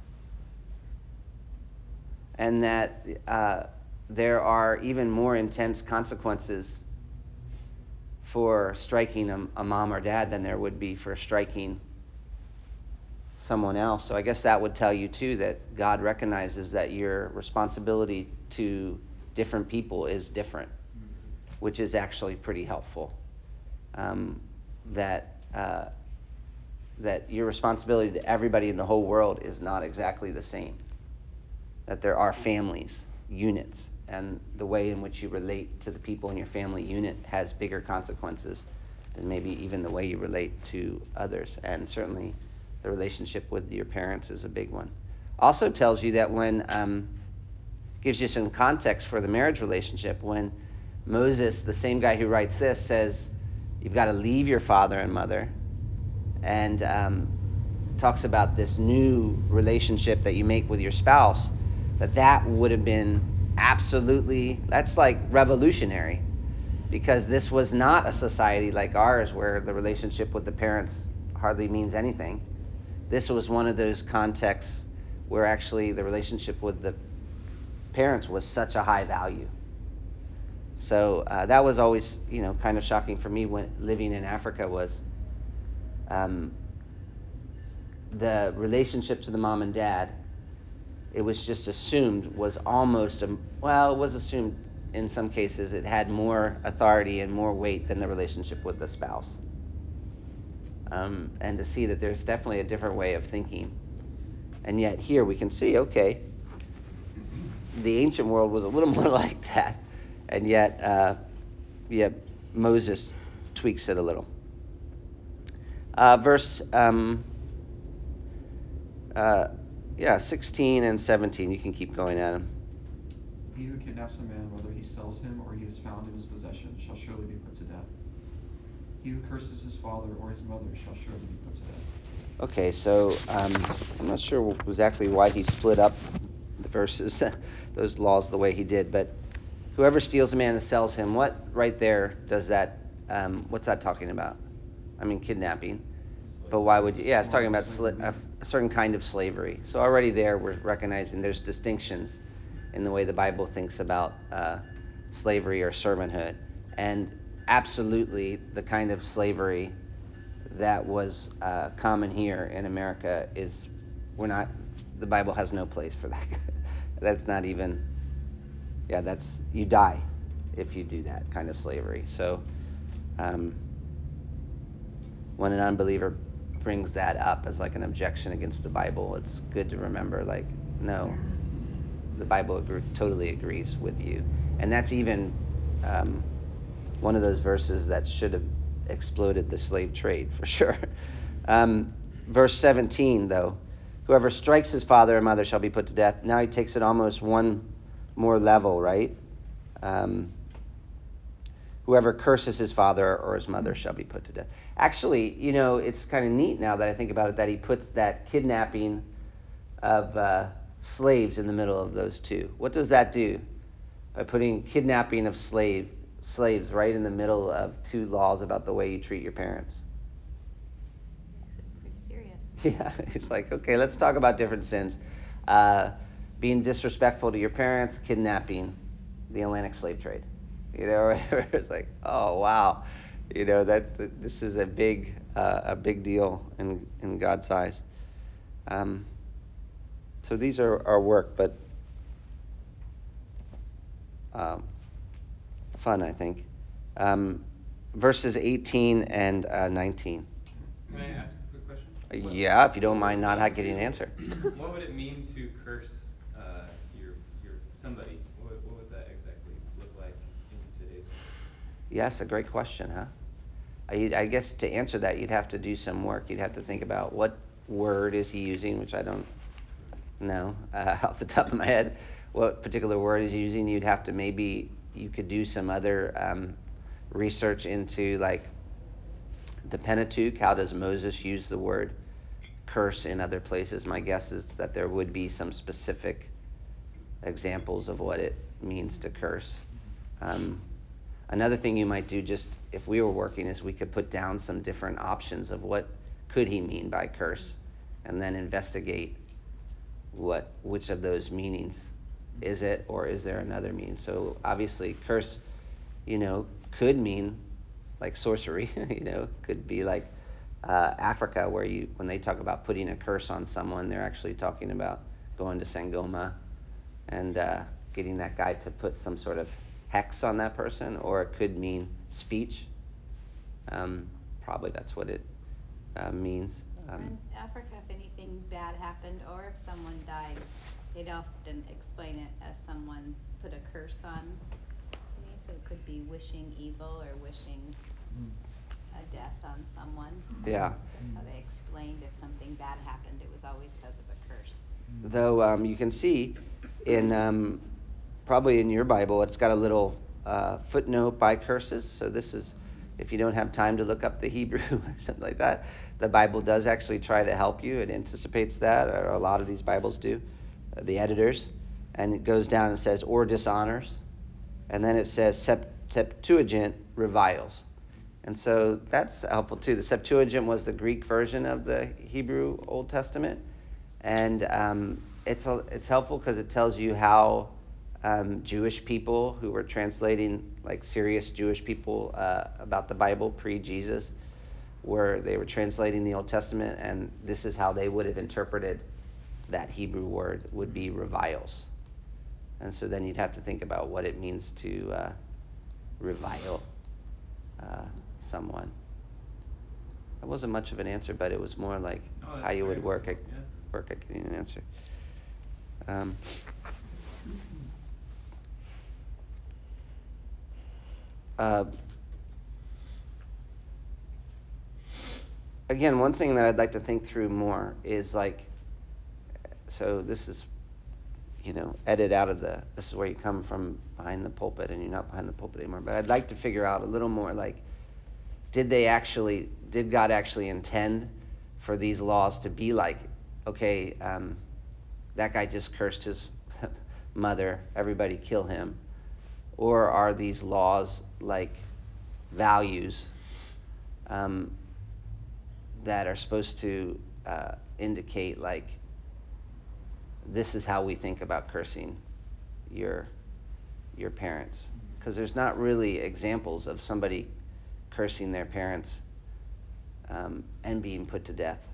and that uh, there are even more intense consequences for striking a, a mom or dad than there would be for striking someone else. So I guess that would tell you too that God recognizes that your responsibility to different people is different, which is actually pretty helpful. Um, that uh, that your responsibility to everybody in the whole world is not exactly the same. That there are families, units, and the way in which you relate to the people in your family unit has bigger consequences than maybe even the way you relate to others. And certainly the relationship with your parents is a big one. Also tells you that when, um, gives you some context for the marriage relationship, when Moses, the same guy who writes this, says, you've got to leave your father and mother, and um, talks about this new relationship that you make with your spouse, that that would have been absolutely, that's like revolutionary, because this was not a society like ours where the relationship with the parents hardly means anything. This was one of those contexts where actually the relationship with the parents was such a high value. So uh, that was always, you know, kind of shocking for me when living in Africa was um, the relationship to the mom and dad. It was just assumed was almost, a, well, it was assumed in some cases it had more authority and more weight than the relationship with the spouse. Um, and to see that there's definitely a different way of thinking. And yet here we can see, okay, the ancient world was a little more like that. And yet, uh, yet Moses tweaks it a little. Uh, verse, um, uh, yeah, sixteen and seventeen. You can keep going at them. He who kidnaps a man, whether he sells him or he is found in his possession, shall surely be put to death. He who curses his father or his mother shall surely be put to death. Okay, so um, I'm not sure exactly why he split up the verses, those laws the way he did, but whoever steals a man and sells him, what right there does that, um, what's that talking about? I mean, kidnapping. But why would you, yeah, it's talking about sli- a, a certain kind of slavery. So already there we're recognizing there's distinctions in the way the Bible thinks about uh, slavery or servanthood. And absolutely the kind of slavery that was uh, common here in America is, we're not, the Bible has no place for that. That's not even, yeah, that's, you die if you do that kind of slavery. So um, when an unbeliever brings that up as like an objection against the Bible, it's good to remember, like, no, the Bible agree, totally agrees with you. And that's even um, one of those verses that should have exploded the slave trade for sure. Um, verse seventeen, though, whoever strikes his father or mother shall be put to death. Now he takes it almost one more level, right? Um, whoever curses his father or his mother shall be put to death. Actually, you know, it's kind of neat now that I think about it that he puts that kidnapping of uh, slaves in the middle of those two. What does that do? By putting kidnapping of slave slaves right in the middle of two laws about the way you treat your parents. Makes it pretty serious. Yeah, it's like, okay, let's talk about different sins. Uh, being disrespectful to your parents, kidnapping, the Atlantic slave trade. You know, it's like, oh wow, you know, that's this is a big uh, a big deal in in God's eyes. Um, so these are our work, but um, fun, I think. Um, verses eighteen and uh, nineteen. Can I ask a quick question? What, Yeah, if you don't what would mind it not mean getting an to- answer. What would it mean to curse uh, your your somebody? What, what would that exactly look like in today's culture? Yes, a great question, huh? I, I guess to answer that, you'd have to do some work. You'd have to think about what word is he using, which I don't know uh, off the top of my head. What particular word is he using? You'd have to maybe, you could do some other um, research into like the Pentateuch. How does Moses use the word curse in other places, my guess is that there would be some specific examples of what it means to curse. Um, another thing you might do, just if we were working, is we could put down some different options of what could he mean by curse, and then investigate what which of those meanings is it, or is there another meaning. So obviously curse, you know, could mean like sorcery, you know, could be like uh, Africa, where you, when they talk about putting a curse on someone, they're actually talking about going to Sangoma and uh, getting that guy to put some sort of hex on that person, or it could mean speech. Um, probably that's what it uh, means. Um, In Africa, if anything bad happened or if someone died, they'd often explain it as someone put a curse on me. So it could be wishing evil or wishing Mm. a death on someone. yeah. That's how they explained if something bad happened, it was always because of a curse. Though um, you can see in um, probably in your Bible, it's got a little uh, footnote by curses. So this is, if you don't have time to look up the Hebrew or something like that, the Bible does actually try to help you. It anticipates that, or a lot of these Bibles do, uh, the editors. And it goes down and says, or dishonors. And then it says, Septuagint reviles. And so that's helpful too. The Septuagint was the Greek version of the Hebrew Old Testament. And um, it's a, it's helpful because it tells you how um, Jewish people who were translating, like serious Jewish people uh, about the Bible pre-Jesus, where they were translating the Old Testament, and this is how they would have interpreted that Hebrew word, would be reviles. And so then you'd have to think about what it means to uh, revile uh, someone. That wasn't much of an answer, but it was more like Oh, how you would work at yeah. work at getting an answer. Um, uh, again, one thing that I'd like to think through more is like, so this is, you know, edit out of the, this is where you come from behind the pulpit and you're not behind the pulpit anymore. But I'd like to figure out a little more like, did they actually, did God actually intend for these laws to be like, okay, um, that guy just cursed his mother, everybody kill him? Or are these laws like values um, that are supposed to uh, indicate like, this is how we think about cursing your your parents? Because there's not really examples of somebody cursing their parents um, and being put to death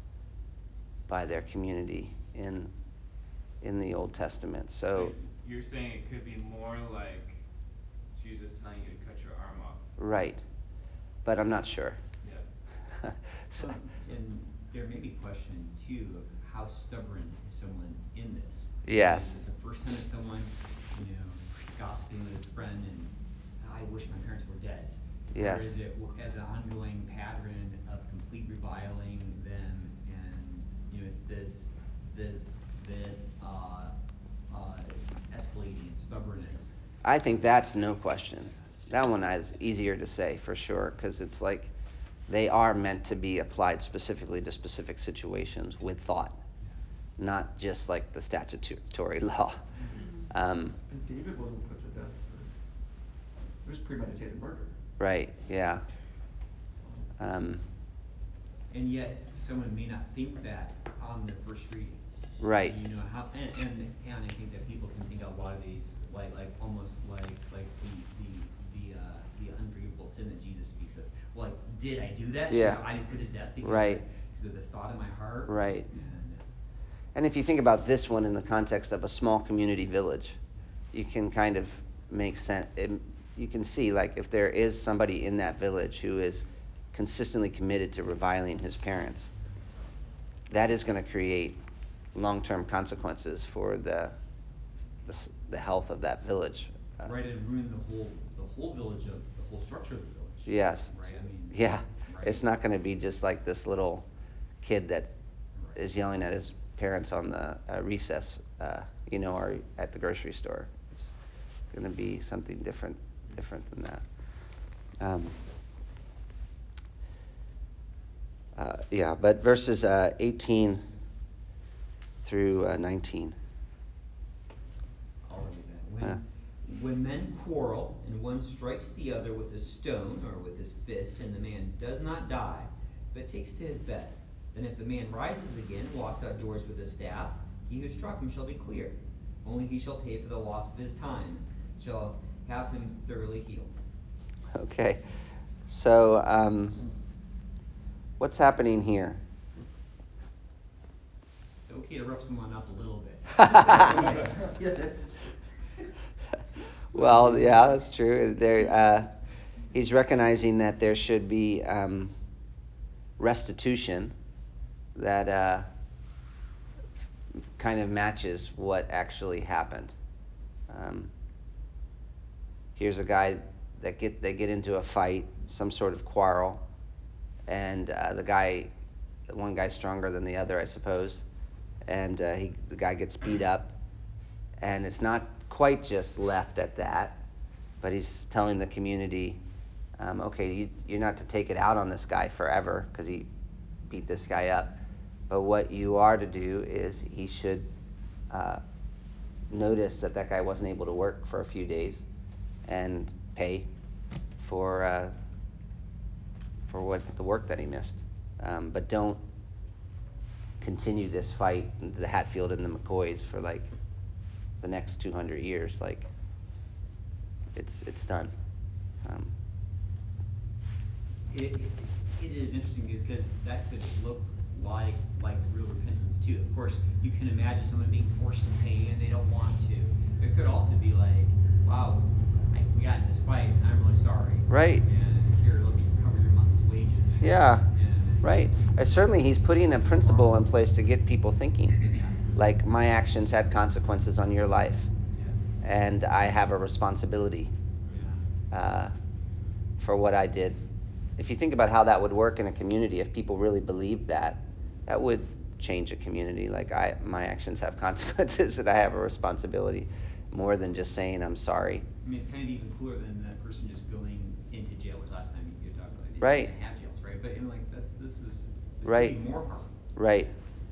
by their community in in the Old Testament. So, So you're saying it could be more like Jesus telling you to cut your arm off. right, but I'm not sure. Yeah. So, Well, and there may be question too of how stubborn is someone in this. yes, Is it the first time that someone, you know, gossiping with his friend and I wish my parents were dead? Or yes. is it w- as an ongoing pattern of complete reviling them, and you know it's this this this uh, uh, escalating in stubbornness? I think that's no question. That one is easier to say for sure, because it's like they are meant to be applied specifically to specific situations with thought, not just like the statutory law. Um, And David wasn't put to death for, it was premeditated murder. right, yeah. So, Um, And yet someone may not think that on their first reading. right, You know how, and, and and I think that people can think of a lot of these like like almost like like the the the uh, the unforgivable sin that Jesus speaks of. Well, like, did I do that? Yeah. Should I be put to death because Right. of, because of this thought in my heart? right. And And if you think about this one in the context of a small community village, you can kind of make sense. It, you can see, like, if there is somebody in that village who is consistently committed to reviling his parents, that is going to create long-term consequences for the, the the health of that village. Uh, right, and ruin the whole the whole village of the whole structure of the village. Yes. Right. I mean. Yeah. Right. It's not going to be just like this little kid that Right. is yelling at his parents on the uh, recess, uh, you know, or at the grocery store. It's going to be something different, different than that. Um, uh, yeah, but verses uh, eighteen through uh, nineteen. I'll read that. When, Uh, when men quarrel, and one strikes the other with a stone or with his fist, and the man does not die, but takes to his bed, then if the man rises again, walks outdoors with his staff, he who struck him shall be cleared. Only he shall pay for the loss of his time, shall have him thoroughly healed. okay, so um, what's happening here? It's okay to rough someone up a little bit. Yeah, that's... Well, yeah, that's true. There, uh, he's recognizing that there should be um, restitution that uh, kind of matches what actually happened. Um, here's a guy that get they get into a fight, some sort of quarrel, and uh, the guy, one guy's stronger than the other, I suppose, and uh, he the guy gets beat up, and it's not quite just left at that, but he's telling the community, um, okay, you, you're not to take it out on this guy forever because he beat this guy up, but what you are to do is he should uh, notice that that guy wasn't able to work for a few days and pay for uh, for what the work that he missed, um, but don't continue this fight, the Hatfield and the McCoys, for like the next two hundred years. Like it's it's done. Um, It, it, it is interesting because that could look like like real repentance too. Of course, you can imagine someone being forced to pay and they don't want to. It could also be like, wow, I, we got in this fight and I'm really sorry. Right. And here, let me cover your month's wages. Yeah. And, right. Uh, certainly, he's putting a principle in place to get people thinking. Yeah. Like, my actions had consequences on your life, Yeah. and I have a responsibility Yeah. uh, for what I did. If you think about how that would work in a community, if people really believed that, that would change a community. Like, I, my actions have consequences, and I have a responsibility, more than just saying I'm sorry. I mean, it's kind of even cooler than that person just going into jail, which last time you talked about. They Right. didn't have jails, right? But in like that's this is this right. could be more harm. Right.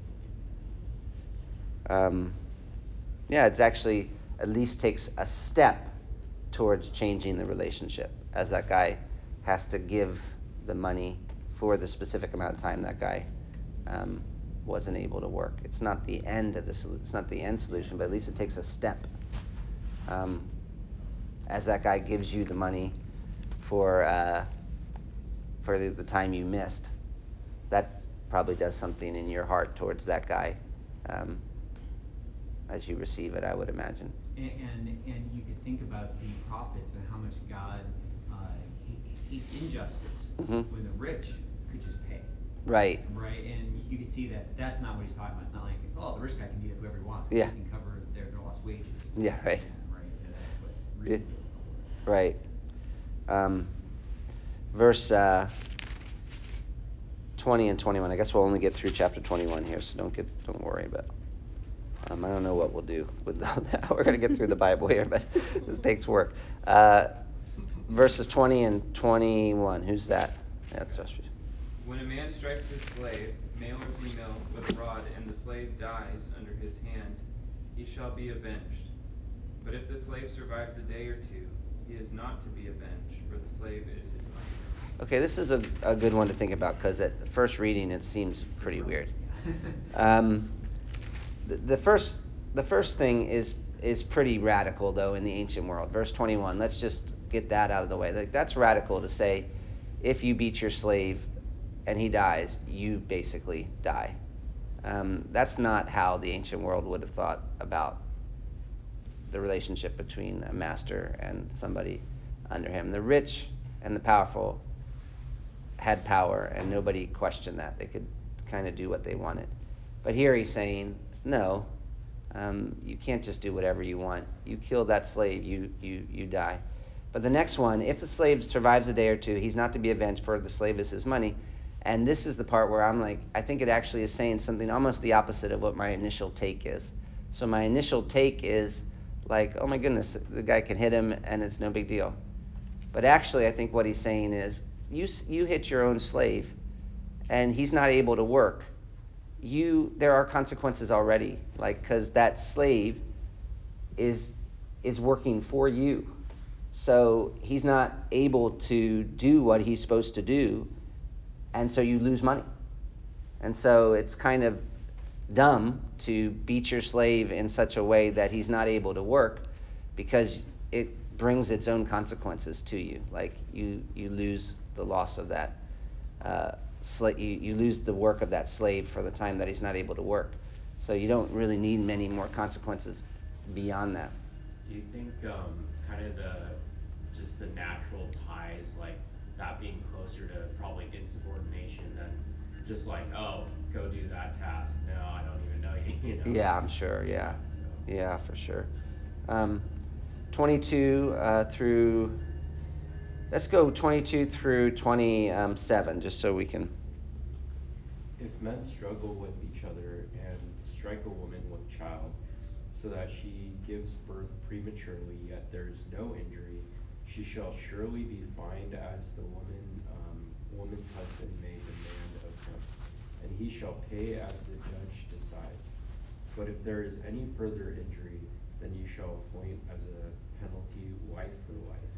Um, yeah, it's actually at least takes a step towards changing the relationship, as that guy has to give the money for the specific amount of time that guy um, wasn't able to work. It's not the end of the solution. It's not the end solution, but at least it takes a step. Um, as that guy gives you the money for uh, for the, the time you missed, that probably does something in your heart towards that guy. Um, as you receive it, I would imagine. And, and and you could think about the prophets and how much God uh, hates injustice mm-hmm. when the rich could just pay. Right. Right, and you can see that that's not what he's talking about. It's not like, oh, the rich guy can beat up whoever he wants. Yeah. He can cover their, their lost wages. Yeah. Right. Yeah. Right. Yeah, that's what really it, gets the Lord. Right. Um, verse uh, twenty and twenty-one. I guess we'll only get through chapter twenty-one here, so don't get don't worry about. Um, I don't know what we'll do with that. We're going to get through the Bible here, but this takes work. Uh, verses twenty and twenty-one. Who's that? Yeah, that's Joshua. When a man strikes his slave, male or female, with a rod, and the slave dies under his hand, he shall be avenged. But if the slave survives a day or two, he is not to be avenged, for the slave is his money. Okay, this is a, a good one to think about, because at first reading it seems pretty weird. um, the, the first the first thing is is pretty radical, though, in the ancient world. Verse twenty-one. Let's just get that out of the way. Like, that's radical to say, if you beat your slave and he dies, you basically die. Um, that's not how the ancient world would have thought about the relationship between a master and somebody under him. The rich and the powerful had power, and nobody questioned that. They could kind of do what they wanted. But here he's saying, no, um, you can't just do whatever you want. You kill that slave, you you you die. But the next one, if the slave survives a day or two, he's not to be avenged, for the slave is his money. And this is the part where I'm like, I think it actually is saying something almost the opposite of what my initial take is. So my initial take is like, oh my goodness, the guy can hit him and it's no big deal. But actually, I think what he's saying is, you you hit your own slave, and he's not able to work, you there are consequences already, like because that slave is is working for you, so he's not able to do what he's supposed to do, and so you lose money. And so it's kind of dumb to beat your slave in such a way that he's not able to work, because it brings its own consequences to you. Like you, you lose the loss of that, uh, sla- you, you lose the work of that slave for the time that he's not able to work. So you don't really need many more consequences beyond that. Do you think um, kind of the just the natural ties, like that being closer to probably insubordination than just like, oh, go do that task. No, I don't even know you. You know. Yeah, I'm sure. Yeah, Yeah. So. yeah, for sure. Um, twenty-two uh, through. Let's go twenty-two through twenty-seven, just so we can. If men struggle with each other and strike a woman with child, so that she gives birth prematurely, yet there is no injury, she shall surely be fined as the woman um, woman's husband may demand of him, and he shall pay as the judge decides. But if there is any further injury, then you shall appoint as a penalty wife for wife.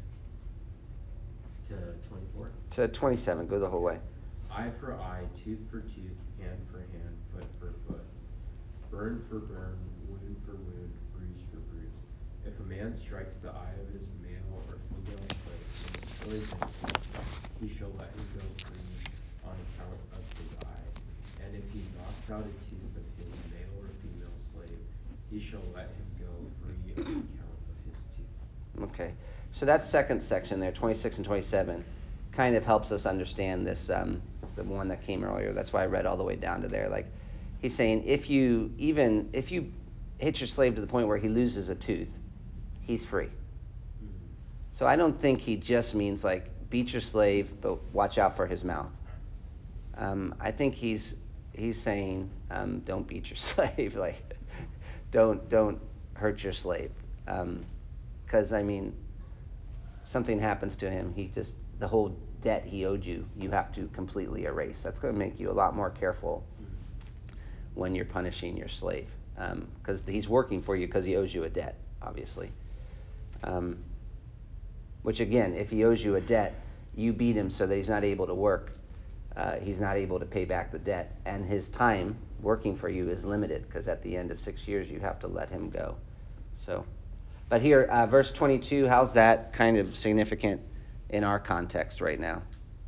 To twenty-four? To twenty-seven, go the whole way. Eye for eye, tooth for tooth, hand for hand, foot for foot. Burn for burn, wound for wound, bruise for bruise. If a man strikes the eye of his male or female foot and destroys anything, he shall let him go free on account of his eye. And if he knocks out a tooth of his male or female slave, he shall let him go free on account of his tooth. Okay, so that second section there, twenty-six and twenty-seven, kind of helps us understand this, um, the one that came earlier. That's why I read all the way down to there. Like, he's saying if you even if you hit your slave to the point where he loses a tooth, he's free. Mm-hmm. So I don't think he just means like beat your slave, but watch out for his mouth. Um, I think he's he's saying um, don't beat your slave, like don't don't hurt your slave, because um, I mean something happens to him, he just the whole debt he owed you, you have to completely erase. That's going to make you a lot more careful Mm-hmm. when you're punishing your slave, because um, he's working for you because he owes you a debt, obviously. Um, which again, if he owes you a debt, you beat him so that he's not able to work. Uh, he's not able to pay back the debt, and his time working for you is limited, because at the end of six years you have to let him go. So, but here, uh, verse twenty-two, how's that kind of significant in our context right now?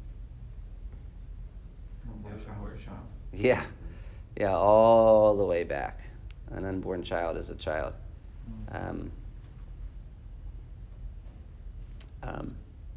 Unborn child is a child. Yeah, yeah, all the way back. An unborn child is a child. Mm. Um, um,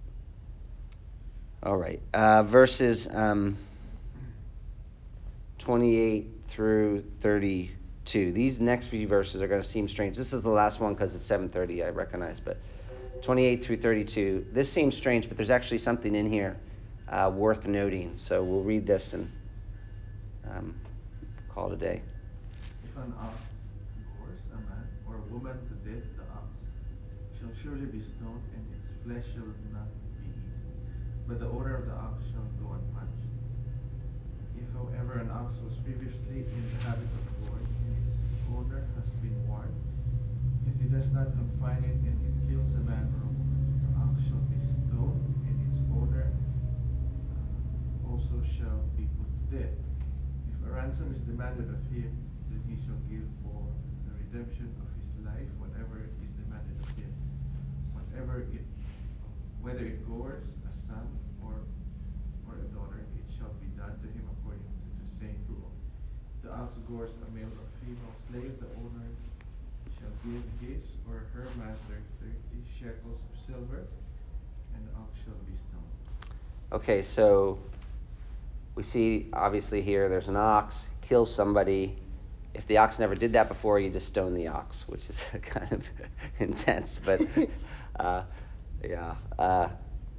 all right, uh, verses um, twenty-eight through thirty-two. These next few verses are going to seem strange. This is the last one because it's seven thirty, I recognize, but twenty-eight through thirty-two. This seems strange, but there's actually something in here uh, worth noting. So we'll read this and um, call it a day. If an ox gores a man or a woman to death, the ox shall surely be stoned, and its flesh shall not be eaten, but the owner of the ox shall go unpunished. If, however, an ox was previously in the habit of goring, and its owner has been warned, yet he does not confine it, and it kills a man or a woman, the ox shall be stoned, and its owner uh, also shall be put to death. If a ransom is demanded of him, then he shall give for the redemption of his life whatever is demanded of him. Whatever it, whether it gores a son or or a daughter, it shall be done to him according to the same rule. If the ox gores a male or female slave, the owner shall give his or her master thirty shekels of silver, and the ox shall be stoned. Okay, so we see obviously here there's an ox, kills somebody. If the ox never did that before, you just stone the ox, which is kind of intense. But uh, yeah, uh,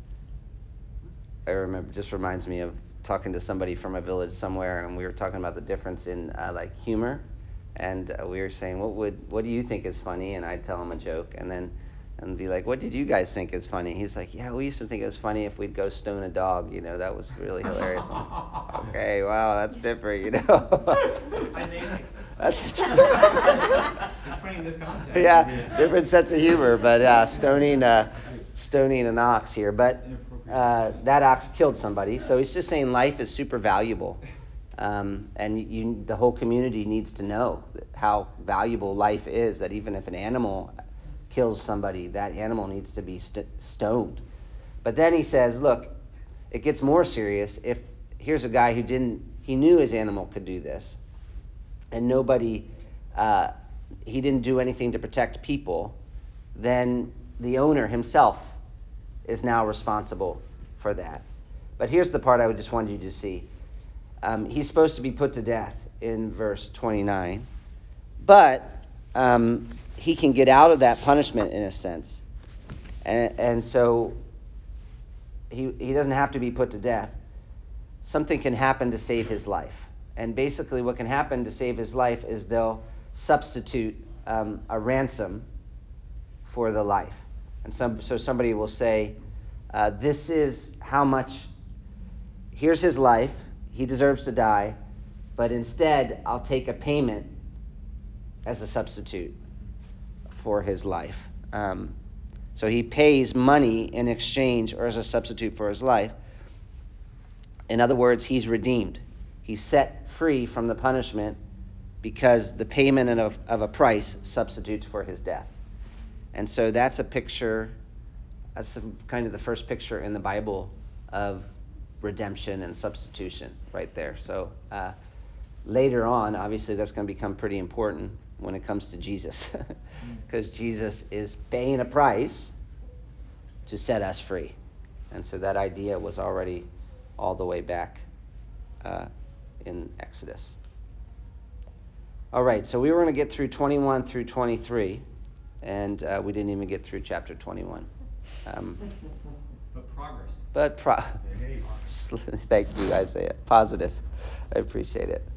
I remember. Just reminds me of talking to somebody from a village somewhere, and we were talking about the difference in uh, like humor, and uh, we were saying, what would what do you think is funny? And I'd tell them a joke, and then and be like, what did you guys think is funny? He's like, yeah, we used to think it was funny if we'd go stone a dog, you know, that was really hilarious. Like, okay, wow, that's different, you know. Isaiah thinks That's that's funny. It's funny in this context. Yeah, different sense of humor, but uh, stoning, uh, stoning an ox here. But uh, that ox killed somebody, so he's just saying life is super valuable, um, and you, the whole community needs to know how valuable life is. That even if an animal kills somebody, that animal needs to be st- stoned. But then he says, look, it gets more serious. If here's a guy who didn't, he knew his animal could do this, and nobody. Uh, he didn't do anything to protect people, then the owner himself is now responsible for that. But here's the part I would just wanted you to see. Um, he's supposed to be put to death in verse twenty-nine, but um, he can get out of that punishment in a sense. And, and so he, he doesn't have to be put to death. Something can happen to save his life. And basically what can happen to save his life is they'll substitute um, a ransom for the life. And some, so somebody will say, uh, this is how much, here's his life, he deserves to die, but instead I'll take a payment as a substitute for his life. Um, so he pays money in exchange or as a substitute for his life. In other words, he's redeemed. He's set free from the punishment because the payment of, of a price substitutes for his death. And so that's a picture, that's kind of the first picture in the Bible of redemption and substitution right there. So uh, later on, obviously, that's going to become pretty important when it comes to Jesus, because Jesus is paying a price to set us free. And so that idea was already all the way back uh, in Exodus. All right, so we were going to get through twenty-one through twenty-three, and uh, we didn't even get through chapter twenty-one. Um, But progress. but pro- Hey. thank you, Isaiah. Positive. I appreciate it.